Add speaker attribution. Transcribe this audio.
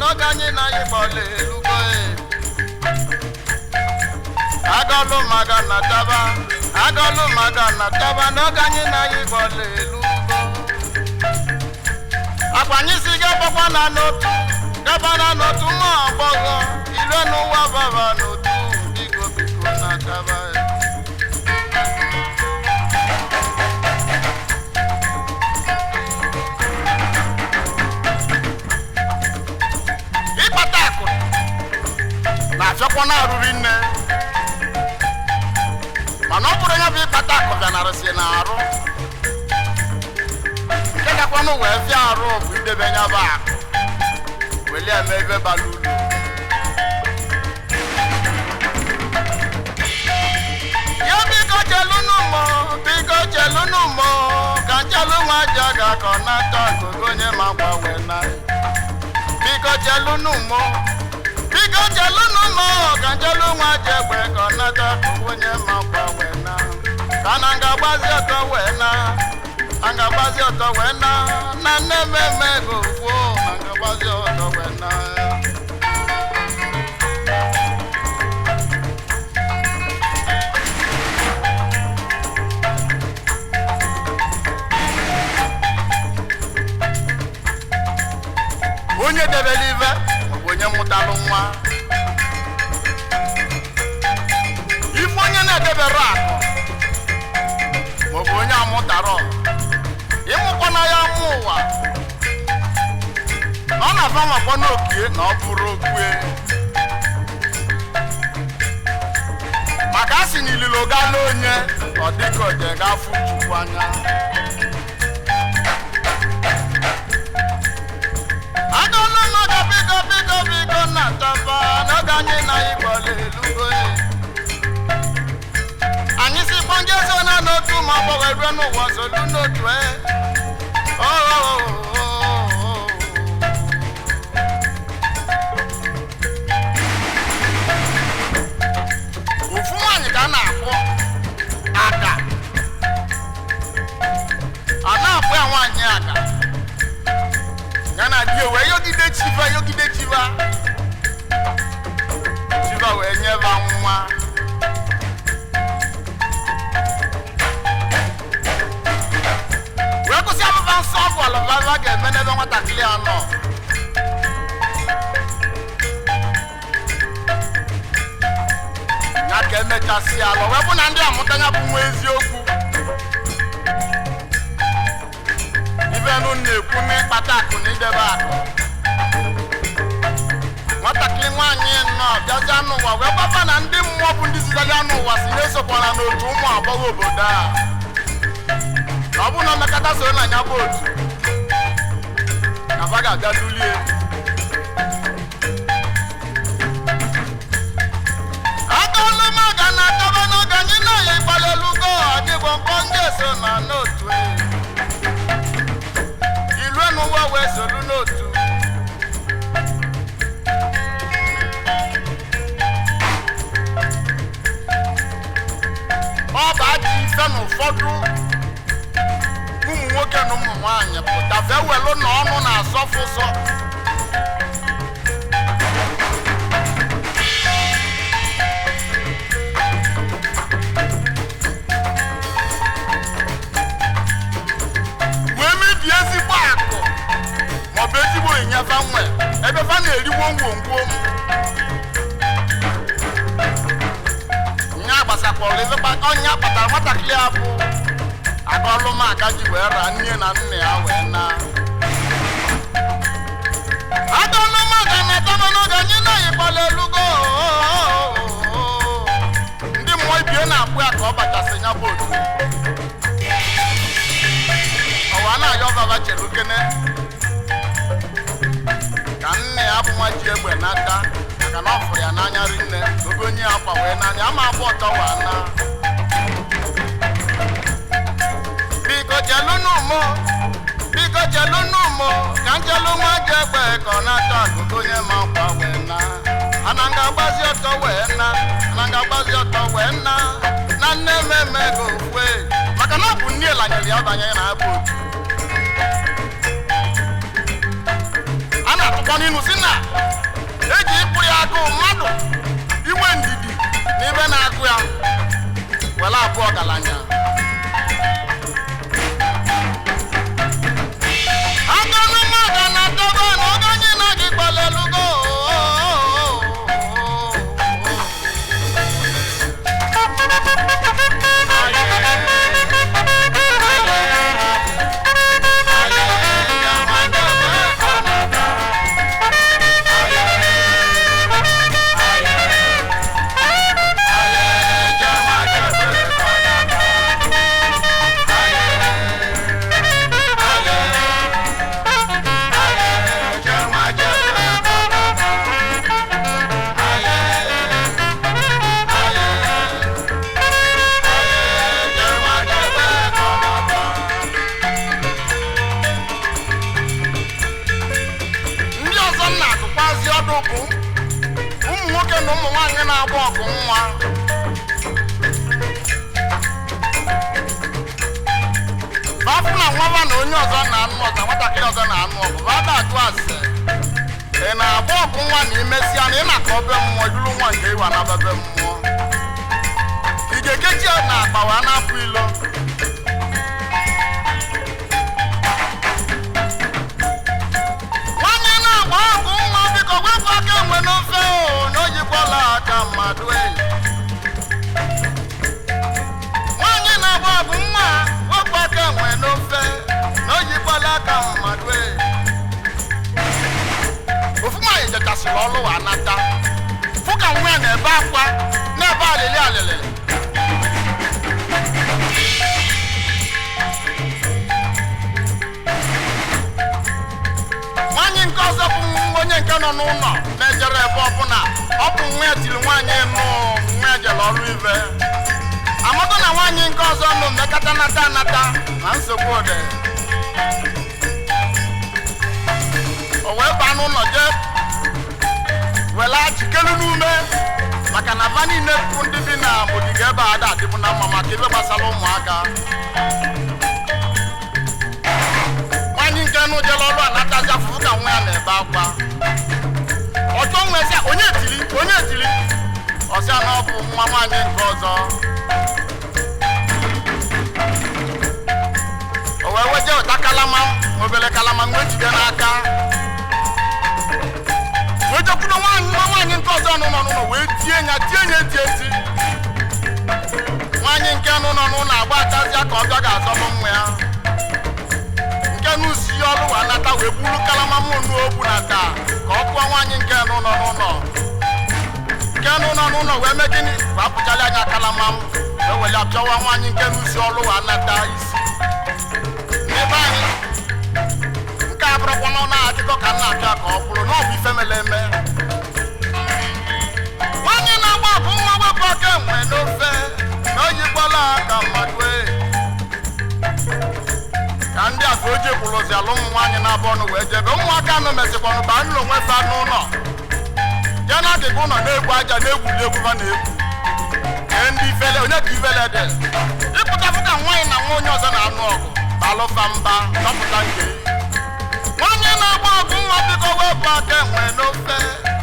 Speaker 1: n'oge anyị na anyị gbọla elugo agọlụ maga na taba agọlụ maga na taba n'oge anyị na anyị gbọla elugo akwanyị si gabakwa na n'otu gaba na n'otu nwa agbọghọ ire n'ụwa baba n'otu biko biko na taba na-achọkwa na-arụri nne mana ọ bụrụ ya bụ ịkpata akụ bịanarịsị na-arụ nke gakwanụ wee fịa arụ bụ idebe ya bụ akụ weli eme ebe bara ulu ya biko chelụnụ mọ ka nchelụ nwa aja ga-akọ nata akụkụ onye ma gbanwe na biko chelụnụ mọ biko chelụnụ mọ ka nchelụ nwa aja egbe ka ọ nata akụkụ onye ma gbanwe na ka na ngagbazi ọtọ wee na angagbazi ọtọ wee na na nne mmemme ego kwuo na ngagbazi ọtọ wee na onye debere ive bụ onye mụtalụ nwa ife onye na-edebere akụ maọbụ onye amụtara ịmụkwana ya mụ ụwa ọ na-afa makwa n'okie na ọ bụrụ okwe maka a sị n'ililo gala onye ọ dịka oje ga-afụ Chukwu anya agọlụ maka biko na taba n'oge anyị na ịgbọla elugo anyị si kpọnje so na n'otu ma ọgbọghọ erue n'ụwa zolu n'otu ofu nwaanyị ka a na-akpọ Ada a na-akpọ ya nwaanyị Ada ya na di wee yogide chiva wee nyeba nwa wee kwụsị abụba nsọ ọgwụ alụbaba ga-eme n'ebe nwatakịrị anọ ya ka emechasị alọ wee bụ na ndị amụta ya bụ nwa eziokwu ibenụ na-ekwu n'ịkpata akụ na idebe akụ nwatakịrị nwaanyị nọ bịazi anụ ụwa wee gbaba na ndị mmụọ bụ ndị zitali anụ ụwa si na-esokwana n'otu ụmụ agbọghọ obodo a na ọ bụ na mmekọta so na ya bụ otu na ba ga-abịa dulie agọlụ maga na ataba n'oge anyị na-aya ịgbala elugo adịbọ mkpọ ndị eso na n'otu ilue n'ụwa wee solu n'otu ọ bụ ajọ ife na ụfọdụ ụmụ nwoke na ụmụ nwaanyị pụta fewelụ na ọnụ na-asọfụ ụsọ wee mebie ezigbo akụ maọbụ ezigbo ịnyefa nwe ebe fa na-eriwo ngwongwo ọnya kpatara nwatakịrị ya bụ agọlụmaka ji wee ra nne na nna ya wee na agọlụmaka na-etaba n'oge anyị na-ayịkpala elugo ndị mmụọ ibie na-akpụ ya ka ọ bachasị ya bụ otu ọwa na-ayọ baba chere okene ka nne ya bụ nwa ji egbe n'aka maka na ọ fụrụ ya n'anya rinne oge onye akwa wee n'anya ama abụ ọtọ wa na biko chelụnụ mọ ka nchelụ nwa ji egbe ka ọ na-ata akụkụ onye ma akwa wee na ana ngagbazi ọtọ wee na nne mmemme ego okwe maka na ọ bụ nne lanyere ya banye na abụ otu a na-atụ ọkọ n'inu si na eji ịkpụ ya agụ mmadụ iwe ndidi na ibe na-agụ ya were abụ ọgaranya agụnụ mmadụ na dogo na ogonye na gị gbalelugo ụmụ nwoke na ụmụ nwaanyị na-agba ọgụ nwa bafụ na nwaba na onye ọzọ na-anụ ọzọ nwatakịrị ọzọ na-anụ ọgụ bada ajụ ase ị na-agba ọgụ nwa na imesịa na ị na-akọ obe mmụọ juru nwa nke ịwa na bebe mmụọ ị ga-ekechi ya na akpa wee na-apụ ilo nwaanyị na-agba ọgụ nwa biko wepụ aka enwe n'ofe na oyikwala aka mmadụ nwaanyị na-agba ọgụ nwa wepụ aka enwe n'ofe na oyikwala aka mmadụ ofu nwaanyị jechasịrị ọlụ wa nata fụ ka nwa ya na-ebe akwa na-ebe alịlị alịlị nwaanyị nke ọzọ bụ onye nke nọ n'ụlọ na-ejere ebe ọbụla ọ bụ nwa ya tiri nwaanyị nụ nwa ya jere ọrụ ibe amago na nwaanyị nke ọzọ nụ mmekọta nata anata na nsogbu ode o wee baa n'ụlọ jee wela jikelu n'ume maka na ba niile bụ ndị bi na ogige ebe a adịbụ na mma maka ebe gbasara ụmụaka nwaanyị nke nụ jere ọrụ anatazi afụfụ ka nwa ya na-ebe akwa ọjọ nwesịa onye etiri ọsịa na ọ bụ nwa nwaanyị nke ọzọ o wee weje ụta kalama obere kalama nwe jide n'aka wee jekwudo nwaanyị nke ọzọ nọ n'ụlọ wee tie ya eti nwaanyị nke nọ n'ụlọ agba atazịa ka ọbịa ga-azọbụ nwa ya nke n'usi ọrụ wa nata wee buru kalama mụnụ ogbu na taa ka ọ kụọ nwaanyị nke nọ n'ụlọ wee mee gịnị wee apụchala anya kalama m wee wele apịawa nwaanyị nke n'usi ọrụ wa nata isi n'ebe anyị nke a bụrụkwa na ọ na-adịkọ ka na-apịa ka ọ bụrụ na ọ bụ ife mere eme nwaanyị na-agba ọgụ nwa wepụ aka enwe n'ofe na oyikwala aka mmadụ ka ndị afọ ojii kwụrụzi ala ụmụ nwaanyị na-abụ ọnụ wee jebe ụmụaka nụ mesịkwanụ ba nụlọ onwe fa n'ụlọ ya na agịga ụlọ na-egwu aja na-egwuli egwu ha na-egwu ee ndị ifele onye ka ifele dị ịpụtapụ ka nwaanyị na nwa onye ọzọ na-anụ ọgụ alụfa mba dọpụta nke nwaanyị na-agba ọgụ nwa biko wepụ aka enwe n'ofe